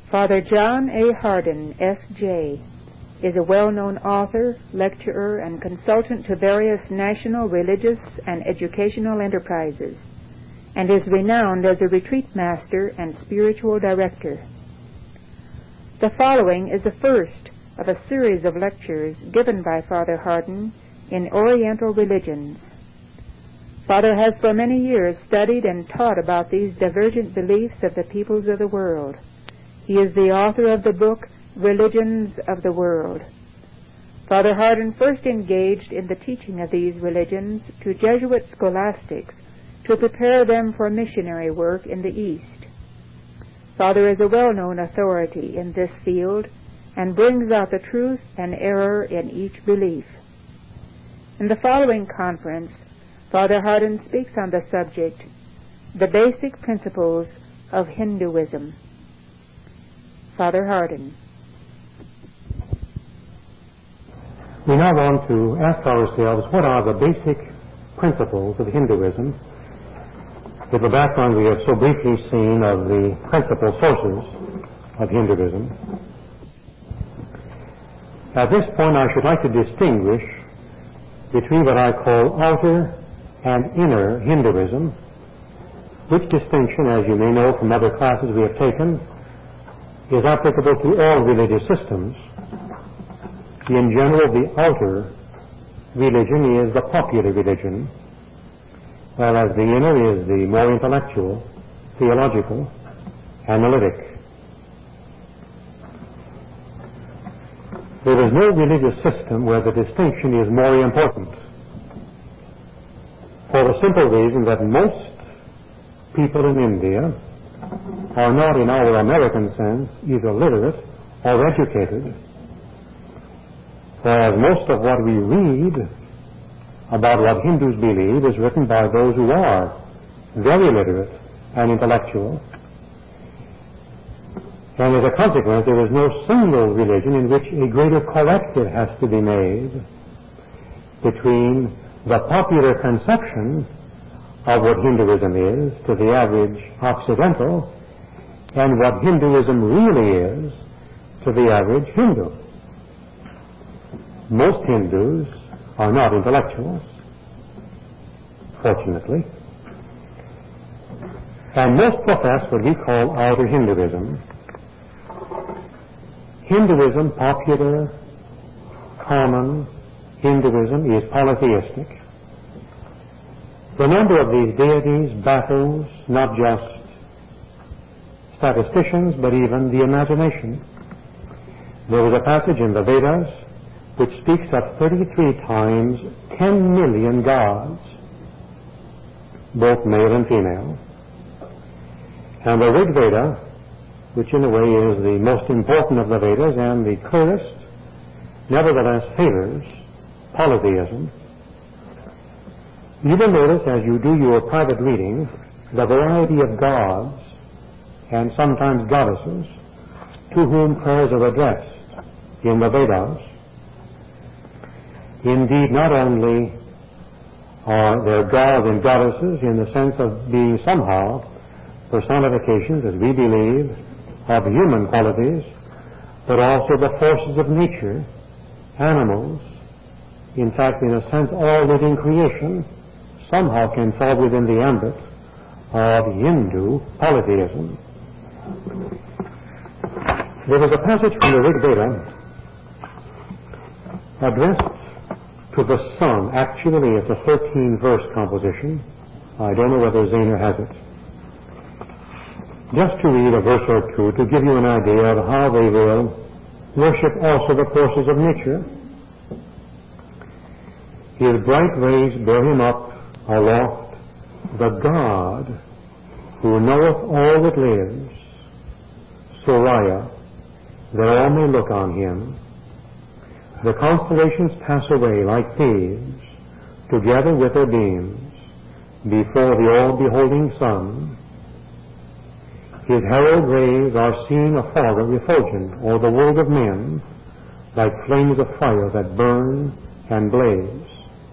Father John A. Hardin, S.J., is a well-known author, lecturer, and consultant to various national, religious, and educational enterprises, and is renowned as a retreat master and spiritual director. The following is the first of a series of lectures given by Father Hardin in Oriental religions. Father has for many years studied and taught about these divergent beliefs of the peoples of the world. He is the author of the book Religions of the World. Father Hardin first engaged in the teaching of these religions to Jesuit scholastics to prepare them for missionary work in the East. Father is a well-known authority in this field and brings out the truth and error in each belief. In the following conference, Father Hardin speaks on the subject, The Basic Principles of Hinduism. Father Hardin. We now want to ask ourselves, what are the basic principles of Hinduism? With the background we have so briefly seen of the principal sources of Hinduism. At this point, I should like to distinguish between what I call outer and inner Hinduism, which distinction, as you may know from other classes we have taken, is applicable to all religious systems. In general, the outer religion is the popular religion, whereas the inner is the more intellectual, theological, analytic. There is no religious system where the distinction is more important, for the simple reason that most people in India are not, in our American sense, either literate or educated. Whereas most of what we read about what Hindus believe is written by those who are very literate and intellectual. And as a consequence, there is no single religion in which a greater corrective has to be made between the popular conception of what Hinduism is to the average Occidental and what Hinduism really is to the average Hindu. Most Hindus are not intellectuals, fortunately, and most profess what we call outer Hinduism. Hinduism, popular, common Hinduism, is polytheistic. The number of these deities baffles not just statisticians, but even the imagination. There is a passage in the Vedas which speaks of 33 times 10 million gods, both male and female. And the Rig Veda, which in a way is the most important of the Vedas and the clearest, nevertheless favors polytheism. You will notice as you do your private reading the variety of gods and sometimes goddesses to whom prayers are addressed in the Vedas. Indeed, not only are there gods and goddesses in the sense of being somehow personifications, as we believe, of human qualities, but also the forces of nature, animals. In fact, in a sense, all living creation somehow can fall within the ambit of Hindu polytheism. There is a passage from the Rig Veda addressed to the sun. Actually, it's a 13-verse composition. I don't know whether Zehner has it. Just to read a verse or two to give you an idea of how they will worship also the forces of nature. His bright rays bear him up aloft, the God who knoweth all that lives, Surya, that all may look on him. The constellations pass away like thieves, together with their beams, before the all-beholding sun. His herald rays are seen afar of effulgent o'er the world of men, like flames of fire that burn and blaze.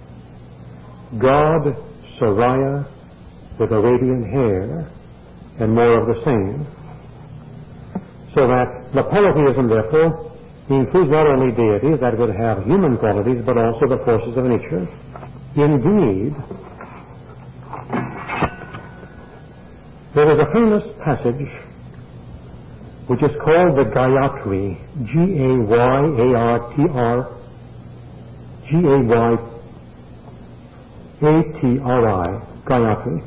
God, Surya, with a radiant hair, and more of the same. So that the polytheism, therefore, includes not only deities that would have human qualities, but also the forces of nature. Indeed, there is a famous passage which is called the Gayatri, Gayatri, Gayatri.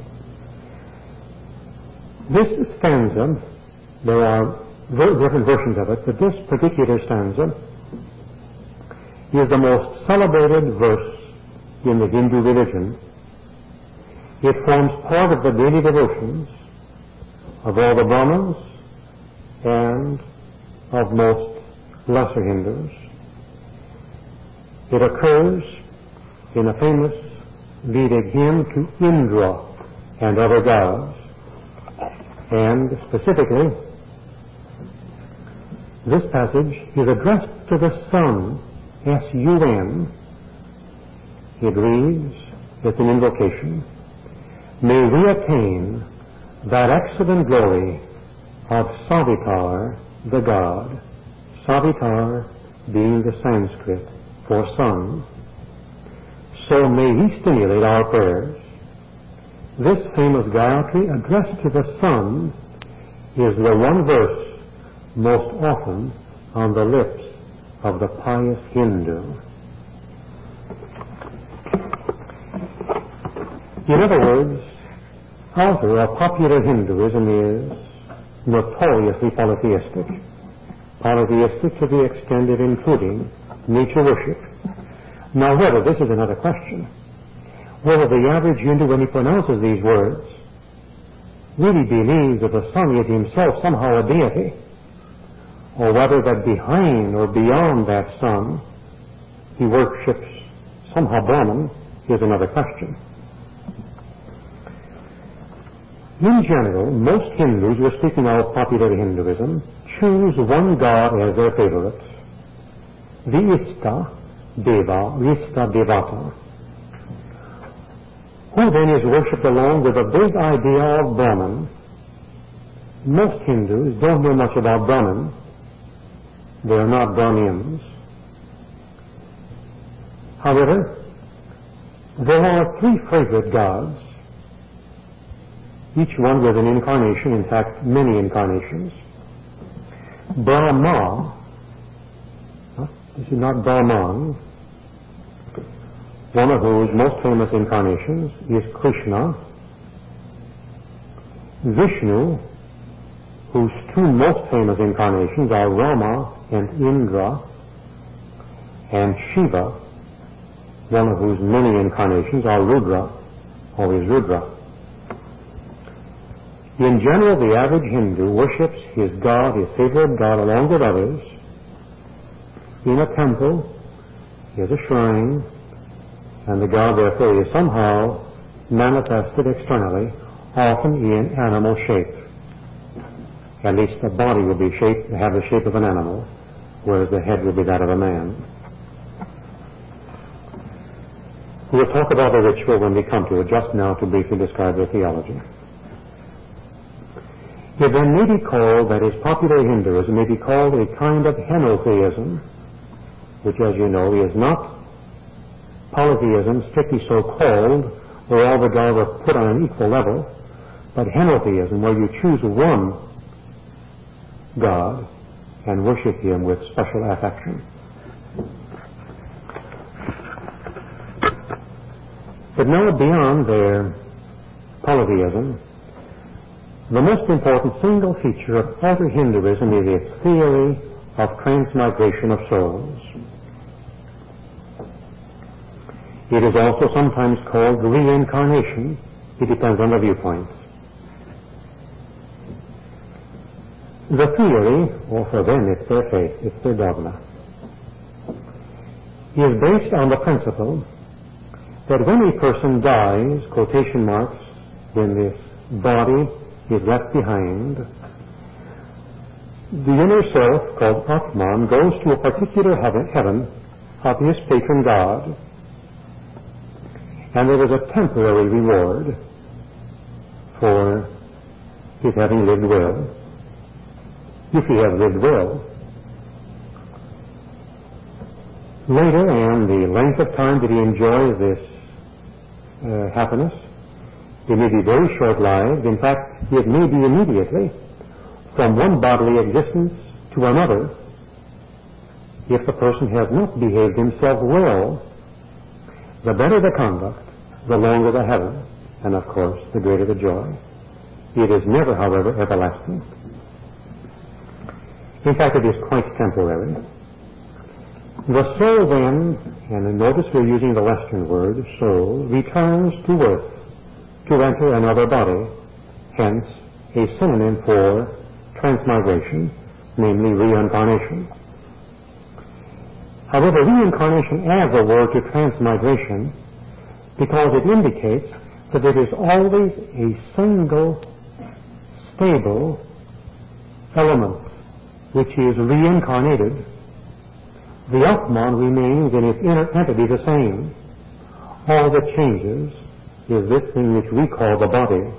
This stanza, there are different versions of it, but this particular stanza is the most celebrated verse in the Hindu religion. It forms part of the daily devotions of all the Brahmins and of most lesser Hindus. It occurs in a famous Vedic hymn to Indra and other gods, and specifically this passage is addressed to the sun, S-U-N. It reads, it's an invocation, may we attain that excellent glory of Savitar, the god, Savitar being the Sanskrit for sun. So may he stimulate our prayers. This famous Gayatri addressed to the sun is the one verse most often on the lips of the pious Hindu. In other words, author of popular Hinduism is notoriously polytheistic. Polytheistic to the extent of including nature worship. Now whether, this is another question, whether the average Hindu, when he pronounces these words, really believes that the sun is himself somehow a deity, or whether that behind or beyond that sun he worships somehow Brahman, is another question. In general, most Hindus, we're speaking of popular Hinduism, choose one god as their favorite, the Ishta Devata, who then is worshipped along with the big idea of Brahman. Most Hindus don't know much about Brahman. They are not Brahmins. However, there are three favorite gods, each one with an incarnation, in fact, many incarnations. Brahma, this is not Brahman, one of whose most famous incarnations is Krishna. Vishnu, whose two most famous incarnations are Rama and Indra, and Shiva, one of whose many incarnations are Rudra, or is Rudra. In general, the average Hindu worships his god, his favorite god, along with others, in a temple, is a shrine, and the god, therefore, is somehow manifested externally, often in animal shape. At least the body will be have the shape of an animal, whereas the head will be that of a man. We'll talk about the ritual when we come to it, just now to briefly describe the theology. It then may be called, that is, popular Hinduism may be called a kind of henotheism, which, as you know, is not polytheism strictly so called, where all the gods are put on an equal level, but henotheism, where you choose one God and worship him with special affection. But now, beyond their polytheism, the most important single feature of outer Hinduism is its theory of transmigration of souls. It is also sometimes called reincarnation. It depends on the viewpoints. The theory, or for them it's their faith, it's their dogma, is based on the principle that when a person dies, quotation marks, when this body is left behind, the inner self, called Atman, goes to a particular heaven of his patron god, and there is a temporary reward for his having lived well. if he has lived well. Later, and the length of time that he enjoys this happiness, it may be very short-lived. In fact, it may be immediately from one bodily existence to another if the person has not behaved himself well. The better the conduct, the longer the heaven, and of course, the greater the joy. It is never, however, everlasting. In fact, it is quite temporary. The soul then, and notice we're using the Western word, soul, returns to earth to enter another body, hence a synonym for transmigration, namely reincarnation. However, reincarnation adds a word to transmigration because it indicates that it is always a single, stable element which is reincarnated. The Atman remains in its inner entity the same. All that changes is this thing which we call the body.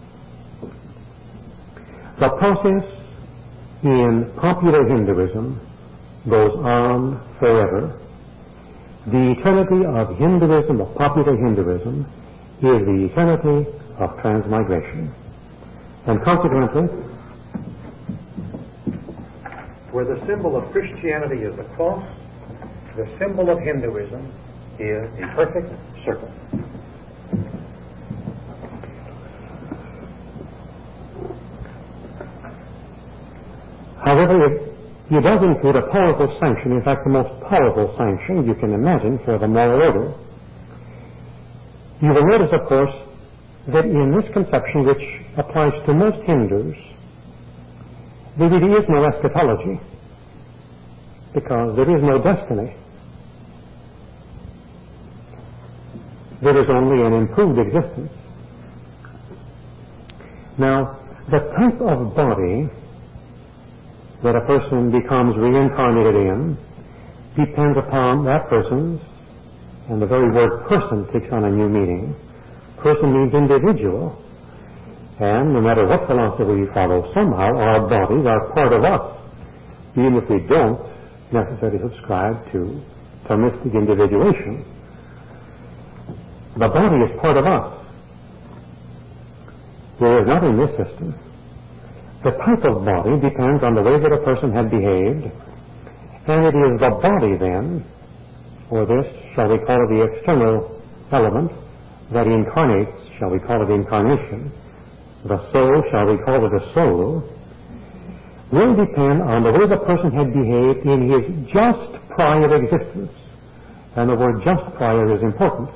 The process in popular Hinduism goes on forever. The eternity of Hinduism, of popular Hinduism, is the eternity of transmigration. And consequently, where the symbol of Christianity is the cross, the symbol of Hinduism is a perfect circle. However, it does include a powerful sanction, in fact the most powerful sanction you can imagine for the moral order. You will notice, of course, that in this conception, which applies to most Hindus, there really is no eschatology, because there is no destiny. There is only an improved existence. Now, the type of body that a person becomes reincarnated in depends upon that person's, and the very word person takes on a new meaning. Person means individual. And no matter what philosophy we follow, somehow our bodies are part of us, even if we don't necessarily subscribe to Thomistic individuation. The body is part of us. Whereas not in this system. The type of body depends on the way that a person had behaved, and it is the body then, or this, shall we call it the external element, that incarnates, shall we call it incarnation, the soul, shall we call it a soul, will depend on the way the person had behaved in his just prior existence. And the word just prior is important,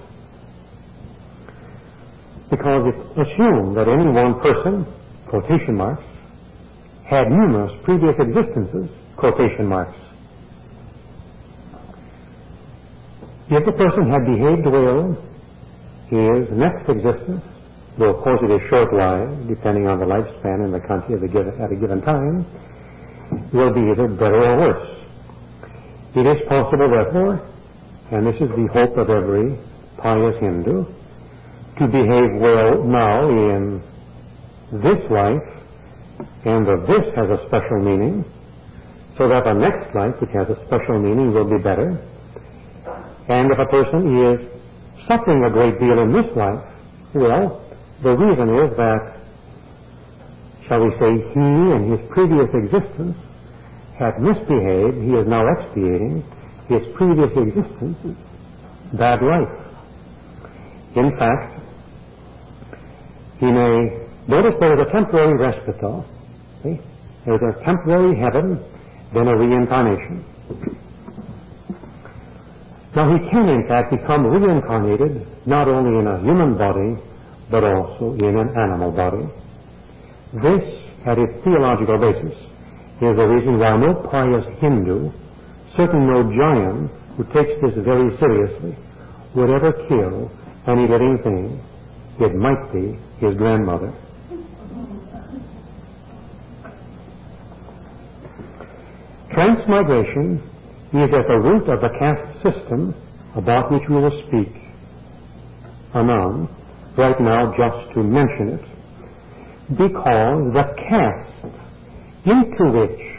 because it's assumed that any one person, quotation marks, had numerous previous existences, quotation marks. If the person had behaved well, his next existence, though of course it is short-lived, depending on the lifespan in the country at a given time, will be either better or worse. It is possible, therefore, and this is the hope of every pious Hindu, to behave well now in this life, and that this has a special meaning, so that the next life, which has a special meaning, will be better. And if a person is suffering a great deal in this life, well, the reason is that, shall we say, he in his previous existence had misbehaved. He is now expiating his previous existence's bad life. In fact, he may notice there is a temporary respite, though. See? There is a temporary heaven, then a reincarnation. Now he can in fact become reincarnated not only in a human body, but also in an animal body. This, at its theological basis, is the reason why no pious Hindu, certainly no Jain, who takes this very seriously, would ever kill any living thing. It might be his grandmother. Transmigration is at the root of the caste system about which we will speak anon, right now just to mention it, because the caste into which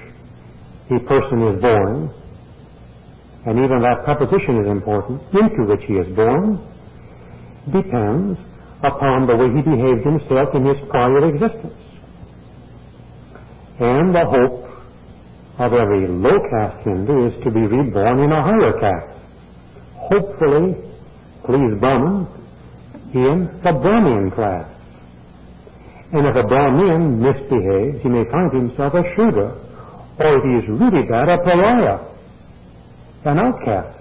a person is born, and even that preposition is important, into which he is born, depends upon the way he behaved himself in his prior existence. And the hope of every low-caste Hindu is to be reborn in a higher caste. Hopefully, please Brahman, in the Brahmin class. And if a Brahmin misbehaves, he may find himself a Shudra, or if he is really bad, a pariah, an outcast.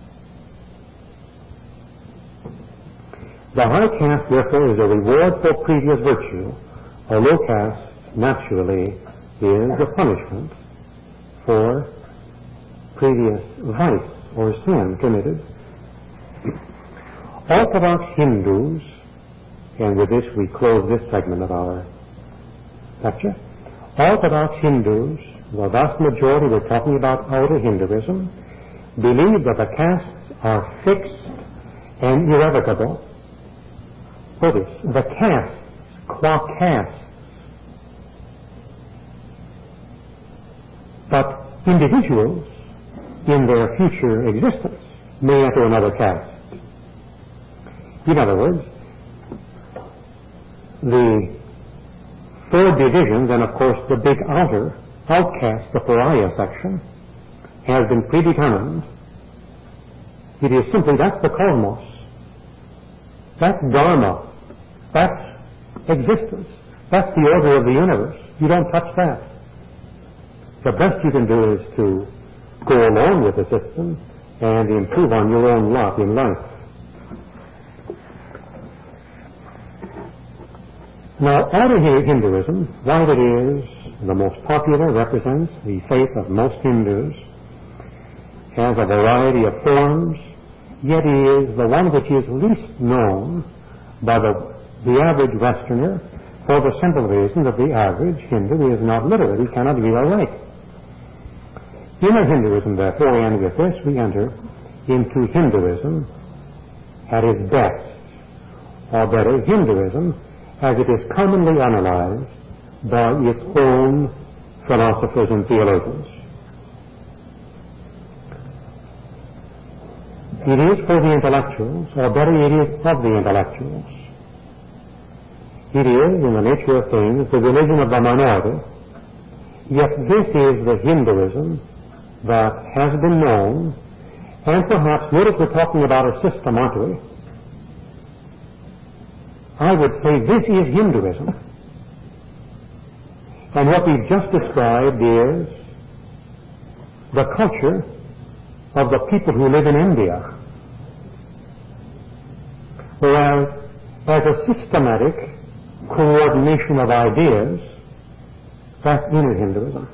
The high caste, therefore, is a reward for previous virtue. A low caste, naturally, is a punishment for previous vice or sin committed. Orthodox Hindus, and with this we close this segment of our lecture, Orthodox Hindus, the vast majority, we're talking about outer Hinduism, believe that the castes are fixed and irrevocable. Notice, the castes, qua castes. But individuals, in their future existence, may enter another caste. In other words, the four divisions, and of course the big outer outcast, the pariah section, has been predetermined. It is simply, that's the cosmos. That's Dharma. That's existence. That's the order of the universe. You don't touch that. The best you can do is to go along with the system and improve on your own lot in life. Now, outer Hinduism, while it is the most popular, represents the faith of most Hindus, has a variety of forms, yet is the one which is least known by the average Westerner, for the simple reason that the average Hindu is not literate. He cannot read or write. Inner Hinduism, therefore, and with this we enter into Hinduism at its best, or better, Hinduism as it is commonly analyzed by its own philosophers and theologians. It is for the intellectuals, or better, it is of the intellectuals. It is, in the nature of things, the religion of the minority, yet this is the Hinduism that has been known, and perhaps, notice we're talking about a system, aren't we? I would say this is Hinduism. And what we've just described is the culture of the people who live in India. Whereas, as a systematic coordination of ideas, that's inner Hinduism.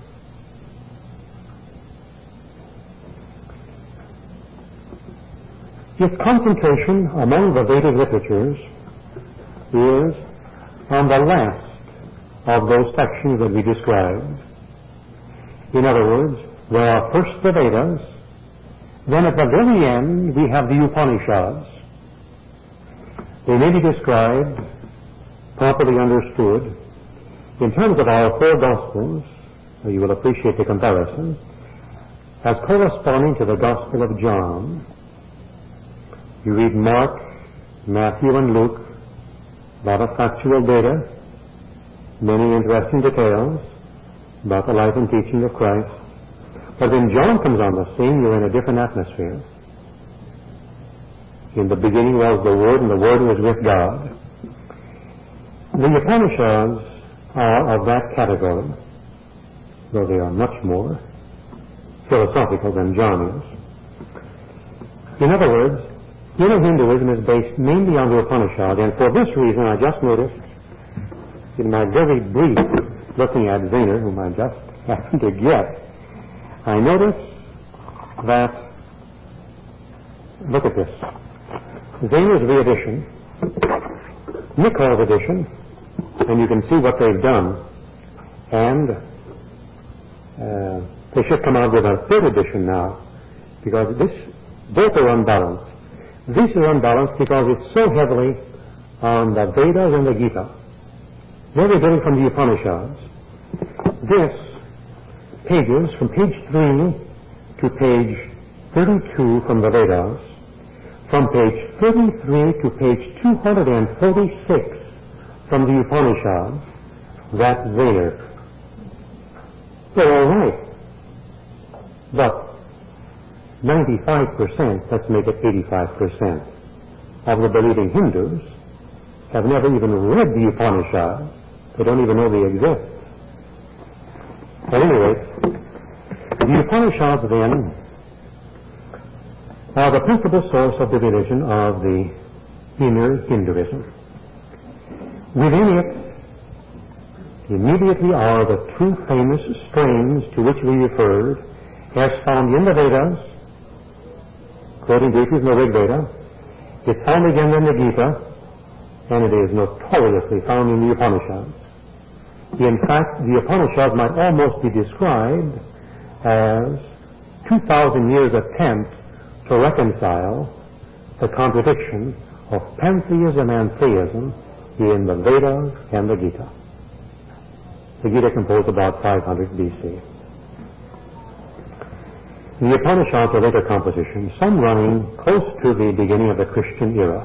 Its concentration among the Vedic literatures is on the last of those sections that we described. In other words, there are first the Vedas, then at the very end we have the Upanishads. They may be described, properly understood, in terms of our four Gospels, you will appreciate the comparison, as corresponding to the Gospel of John. You read Mark, Matthew, and Luke, a lot of factual data, many interesting details about the life and teaching of Christ. But when John comes on the scene, you're in a different atmosphere. In the beginning was the Word, and the Word was with God. The Upanishads are of that category, though they are much more philosophical than John is. In other words, inner Hinduism is based mainly on the Upanishad, and for this reason I just noticed, in my very brief looking at Zener, whom I just happened to get, I noticed that, look at this, Zener's re-edition, Nichols' edition, and you can see what they've done, and they should come out with a third edition now, because both are unbalanced. This is unbalanced because it's so heavily on the Vedas and the Gita. Very different from the Upanishads. This pages from page 3 to page 32 from the Vedas, from page 33 to page 246 from the Upanishads, that's there. They're all right. But 95%, let's make it 85%, of the believing Hindus have never even read the Upanishads. They don't even know they exist. At any rate, the Upanishads then are the principal source of the religion of the inner Hinduism. Within it immediately are the two famous strains to which we referred, as found in the Vedas, quoting briefly from the Rig Veda. It's found again in the Gita, and it is notoriously found in the Upanishads. In fact, the Upanishads might almost be described as 2,000 years attempt to reconcile the contradiction of pantheism and theism in the Vedas and the Gita. The Gita composed about 500 BC. The Upanishads are later compositions, some running close to the beginning of the Christian era.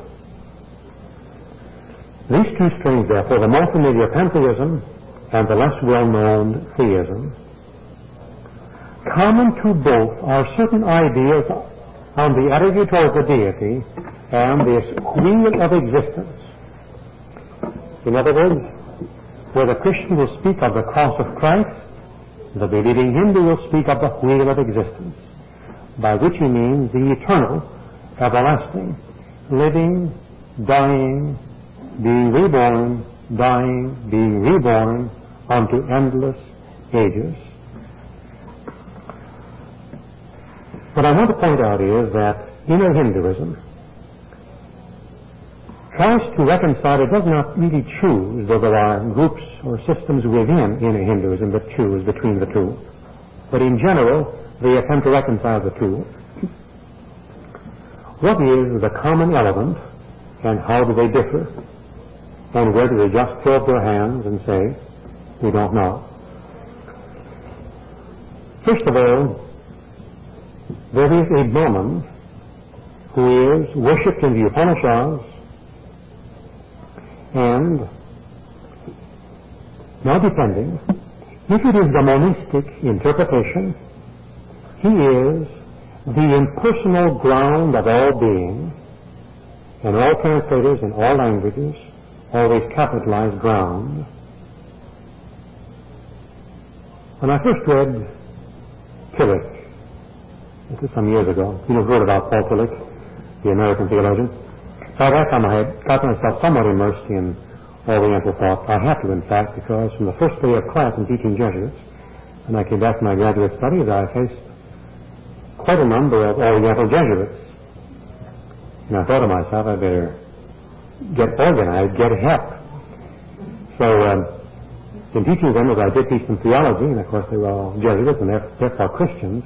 These two strains, therefore, the more familiar pantheism and the less well-known theism, common to both are certain ideas on the attitude towards the deity and this wheel of existence. In other words, where the Christian will speak of the cross of Christ, the believing Hindu will speak of the wheel of existence, by which he means the eternal, everlasting, living, dying, being reborn, dying, being reborn unto endless ages. What I want to point out is that inner Hinduism tries to reconcile, it does not really choose, though there are groups or systems within inner Hinduism that choose between the two. But in general, they attempt to reconcile the two. What is the common element, and how do they differ? And where do they just throw up their hands and say, we don't know? First of all, there is a Brahman who is worshipped in the Upanishads, and now depending, if it is the monistic interpretation, he is the impersonal ground of all being, and all translators in all languages always capitalize ground. When I first read Tillich, this is some years ago, you know, heard about Paul Tillich, the American theologian. So at that time I had got myself somewhat immersed in Oriental thought. I had to, in fact, because from the first day of class in teaching Jesuits, when I came back to my graduate studies, I faced quite a number of Oriental Jesuits. And I thought to myself, I better get organized, get help. So in teaching them, as I did teach them theology, and of course they were all Jesuits and therefore Christians,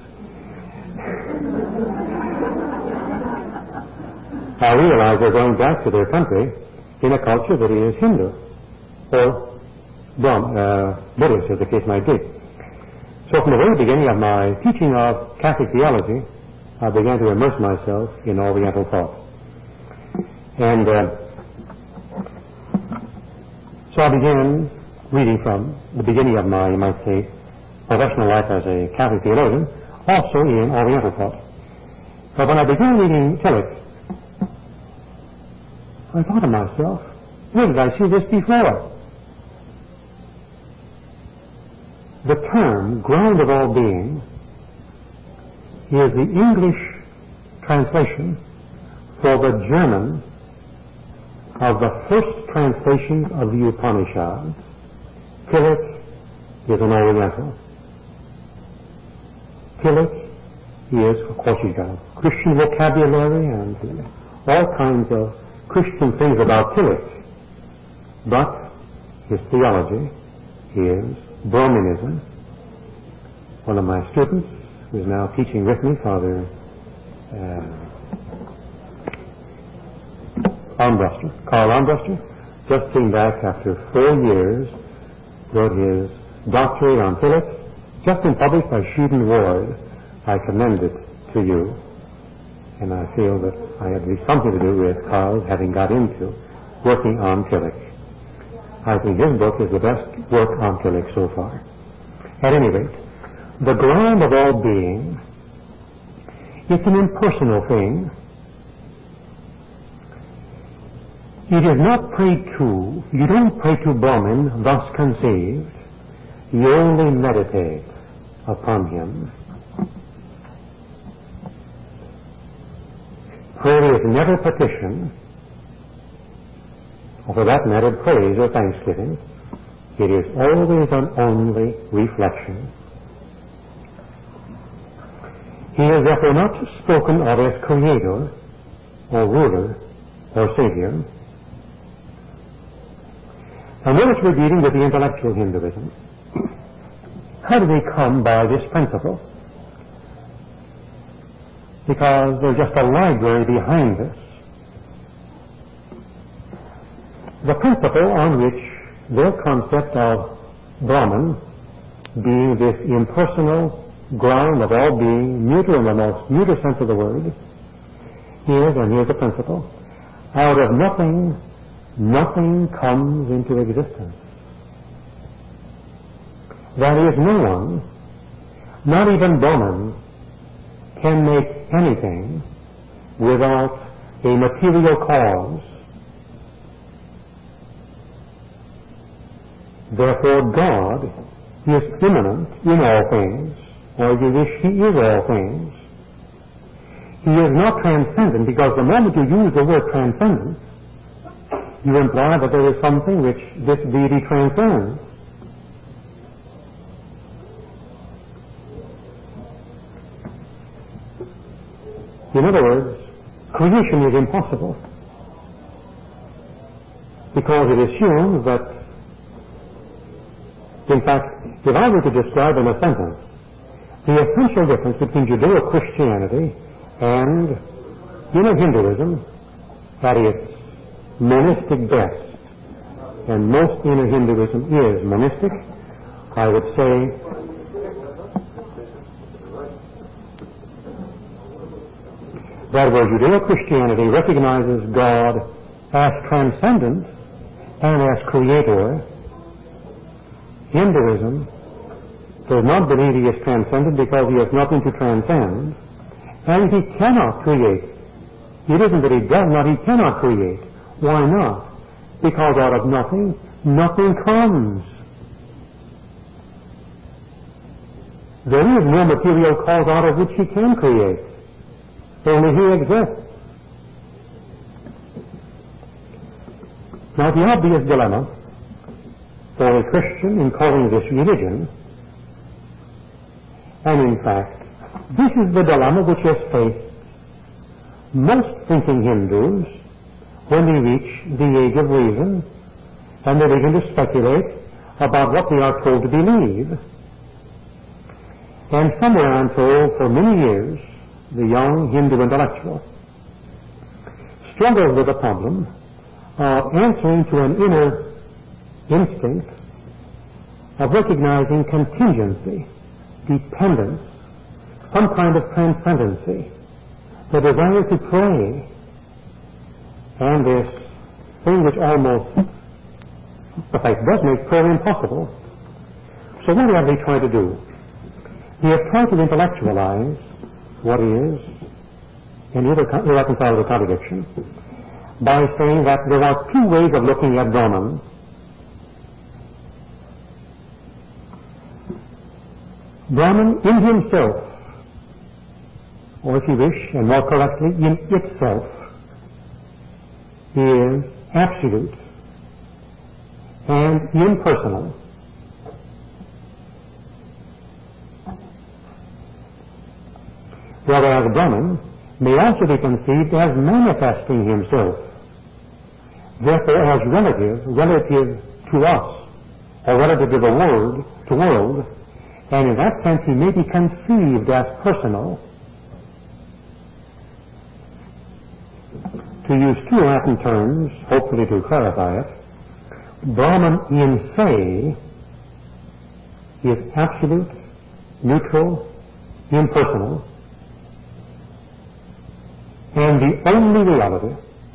I realized they're going back to their country in a culture that is Hindu or Buddhist, as the case might be. So from the very beginning of my teaching of Catholic theology, I began to immerse myself in Oriental thought. And so I began reading from the beginning of my, you might say, professional life as a Catholic theologian, also in Oriental thought. But when I began reading Tillich, I thought to myself, where did I see this before? The term ground of all being is the English translation for the German of the first translation of the Upanishads. Tillich is an Oriental. Tillich is, of course, you've got Christian vocabulary and all kinds of Christian things about Tillich, but his theology is Brahmanism. One of my students, who is now teaching with me, Father Karl Armbruster, just came back after 4 years, wrote his doctorate on Tillich, just been published by Sheldon Ward. I commend it to you, and I feel that I had at least something to do with Carl's having got into working on Tillich. I think his book is the best work on Tillich so far. At any rate, the ground of all being, it's an impersonal thing. It is not prayed to. You don't pray to Brahman, thus conceived. You only meditate upon him. Prayer is never petition, or for that matter, praise or thanksgiving. It is always and only reflection. He is therefore not spoken of as creator, or ruler, or savior. And notice we're dealing with the intellectual Hinduism. How do they come by this principle? Because there's just a library behind this. The principle on which their concept of Brahman, being this impersonal ground of all being, neuter in the most neuter sense of the word, is, and here's the principle, out of nothing, nothing comes into existence. That is, no one, not even Brahman, can make anything without a material cause. Therefore, God is immanent in all things, or you wish he is all things. He is not transcendent, because the moment you use the word transcendent, you imply that there is something which this deity transcends. In other words, creation is impossible, because it assumes that, in fact, if I were to describe in a sentence the essential difference between Judeo-Christianity and Hinduism, that is, monistic best, and most inner Hinduism is monistic, I would say that where Judeo-Christianity recognizes God as transcendent and as creator, Hinduism does not believe he is transcendent because he has nothing to transcend, and he cannot create. It isn't that he does not, he cannot create. Why not? Because out of nothing, nothing comes. There is no material cause out of which he can create. Only he exists. Now, the obvious dilemma for a Christian in calling this religion, and in fact, this is the dilemma which has faced most thinking Hindus when they reach the age of reason and they begin to speculate about what they are told to believe. And somewhere, I'm told, for many years, the young Hindu intellectual struggles with the problem of answering to an inner instinct of recognizing contingency, dependence, some kind of transcendency, the desire to pray, and this thing which almost, in fact, does make prayer impossible. So what have they tried to do? They have tried to intellectualize what is an irreconcilable contradiction by saying that there are two ways of looking at Brahman. Brahman in himself, or if you wish, and more correctly, in itself, is absolute and impersonal. Whereas Brahman may also be conceived as manifesting himself, therefore as relative to us, or relative to the world, and in that sense he may be conceived as personal. To use two Latin terms, hopefully to clarify it, Brahman in se is absolute neutral, impersonal, and the only reality.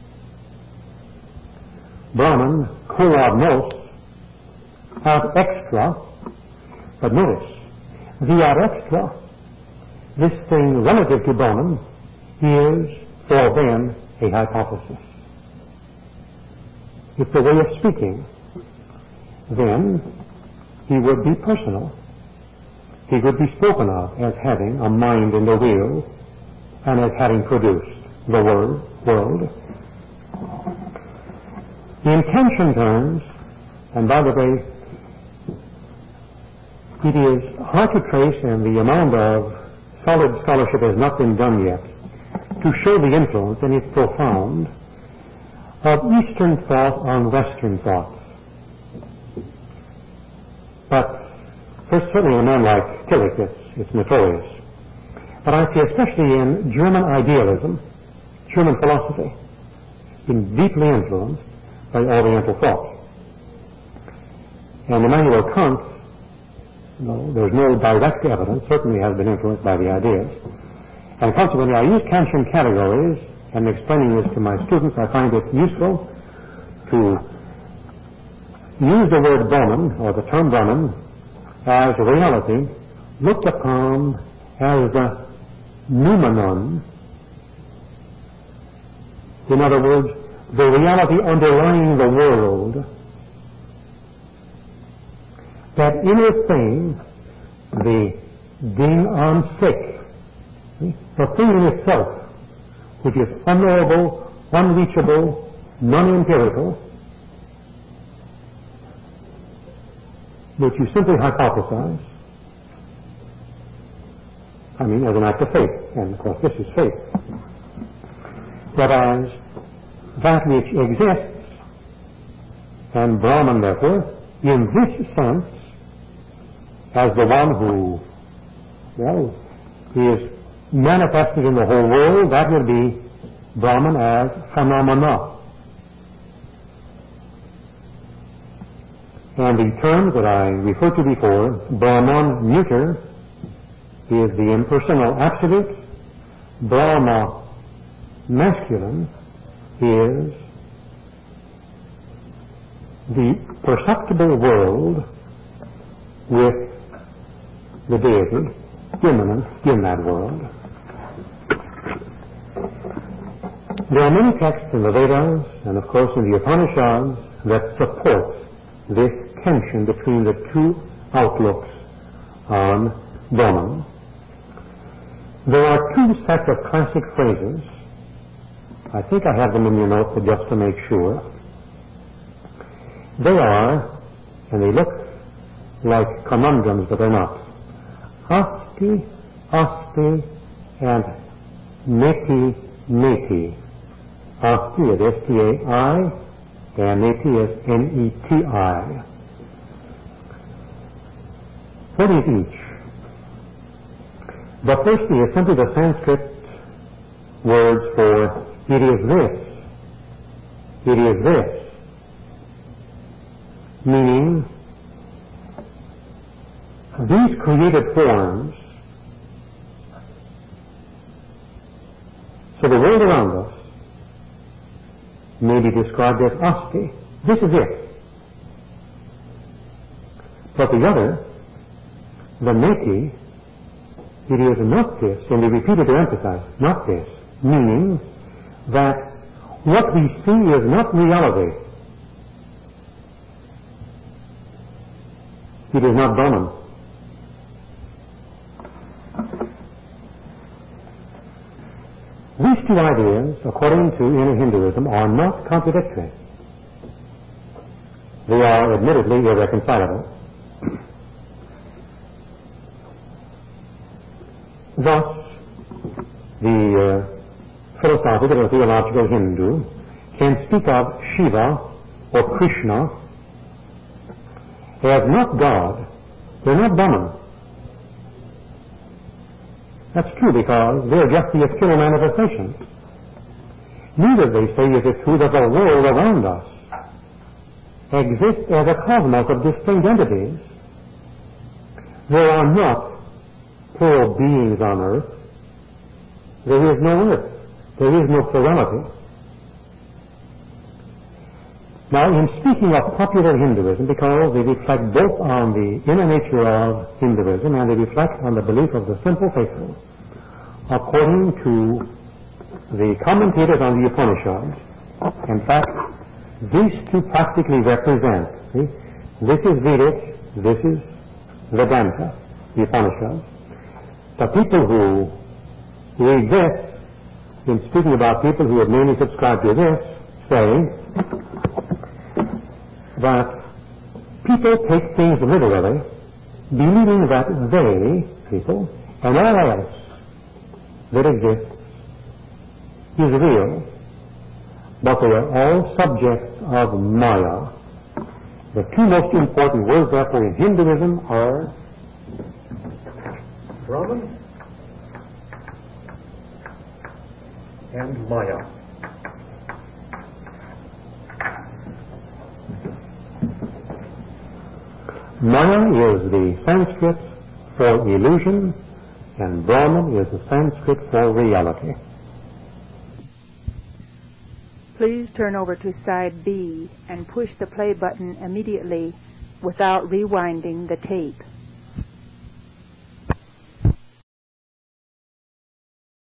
Brahman, quod nos, ad extra, but notice, the ad extra, this thing relative to Brahman, is for them a hypothesis. It's a way of speaking. Then he would be personal. He would be spoken of as having a mind in the wheel and as having produced the world. In Kantian terms, and by the way, it is hard to trace, and the amount of solid scholarship has not been done yet, to show the influence, and it's profound, of Eastern thought on Western thought. But there's certainly a man like Tillich, it's notorious. But I see especially in German idealism, German philosophy, been deeply influenced by Oriental thought. And Immanuel Kant, there's no direct evidence, certainly has been influenced by the ideas. And consequently, I use Kantian categories, and explaining this to my students, I find it useful to use the word Brahman, or the term Brahman, as a reality looked upon as the noumenon. In other words, the reality underlying the world. That inner thing, the ding an sich, the thing in itself, which is unknowable, unreachable, non-empirical, which you simply hypothesize, I mean, as an act of faith, and of course this is faith, whereas that which exists, and Brahman therefore, in this sense, as the one who, is manifested in the whole world, that would be Brahman as phenomena. And the term that I referred to before, Brahman neuter, is the impersonal absolute. Brahma masculine is the perceptible world with the deity immanent in that world. There are many texts in the Vedas and of course in the Upanishads that support this tension between the two outlooks on Brahman. There are two sets of classic phrases. I think I have them in your notes, but just to make sure. They are, and they look like conundrums, but they're not. Asti, asti, and neti, neti. Asti is S-T-A-I, and neti is N-E-T-I. What is each? The first is simply the Sanskrit words for it is this. It is this. Meaning, these created forms, so the world around us may be described as asti. This is it. But the other, the neti, it is not this, and we repeat it to emphasize, not this, meaning that what we see is not reality. It is not Brahman. These two ideas, according to inner Hinduism, are not contradictory. They are admittedly irreconcilable. Thus, the philosophical or theological Hindu can speak of Shiva or Krishna as not God. They're not Brahman. That's true because they're just the external manifestations. Neither, they say, is it true that the world around us exists as a cosmos of distinct entities. There are not spiritual beings on earth, there is no earth. There is no plurality. Now, in speaking of popular Hinduism, because they reflect both on the inner nature of Hinduism and they reflect on the belief of the simple faithful, according to the commentators on the Upanishads, in fact, these two practically represent, see, this is Vedic, this is Vedanta, the Upanishads. The people who read this, in speaking about people who have mainly subscribed to this, say that people take things literally, believing that they, people, and all else that exists is real, but they are all subjects of Maya. The two most important words, therefore, in Hinduism are Brahman and Maya. Maya is the Sanskrit for illusion, and Brahman is the Sanskrit for reality. Please turn over to side B and push the play button immediately without rewinding the tape.